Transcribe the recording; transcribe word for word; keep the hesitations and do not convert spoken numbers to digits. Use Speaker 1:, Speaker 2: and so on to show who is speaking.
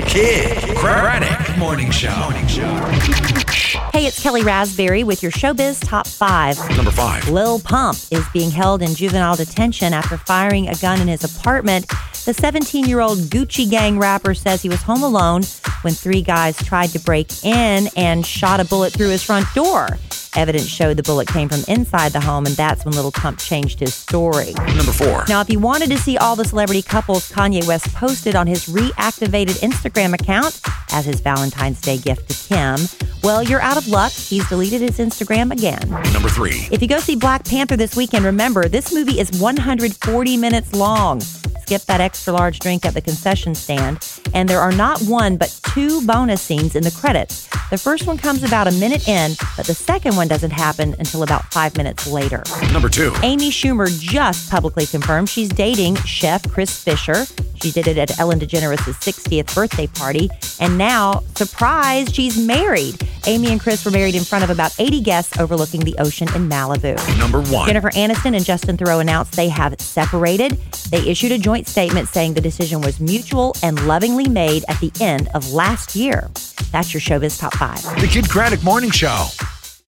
Speaker 1: Kid Craddock Morning Show. Morning Show.
Speaker 2: Hey, it's Kelly Raspberry with your Showbiz Top five.
Speaker 1: Number five.
Speaker 2: Lil Pump is being held in juvenile detention after firing a gun in his apartment. The seventeen-year-old Gucci Gang rapper says he was home alone when three guys tried to break in and shot a bullet through his front door. Evidence showed the bullet came from inside the home, and that's when Lil Pump changed his story.
Speaker 1: Number four.
Speaker 2: Now, if you wanted to see all the celebrity couples Kanye West posted on his reactivated Instagram account as his Valentine's Day gift to Kim, well, you're out of luck. He's deleted his Instagram again.
Speaker 1: Number three.
Speaker 2: If you go see Black Panther this weekend, remember, this movie is one hundred forty minutes long. Skip that extra large drink at the concession stand. And there are not one, but two bonus scenes in the credits. The first one comes about a minute in, but the second one doesn't happen until about five minutes later.
Speaker 1: Number two.
Speaker 2: Amy Schumer just publicly confirmed she's dating chef Chris Fisher. She did it at Ellen DeGeneres' sixtieth birthday party. And now, surprise, she's married. Amy and Chris were married in front of about eighty guests overlooking the ocean in Malibu.
Speaker 1: Number one.
Speaker 2: Jennifer Aniston and Justin Theroux announced they have separated. They issued a joint statement saying the decision was mutual and lovingly made at the end of last year. That's your Showbiz Top five.
Speaker 1: The Kid Craddock Morning Show.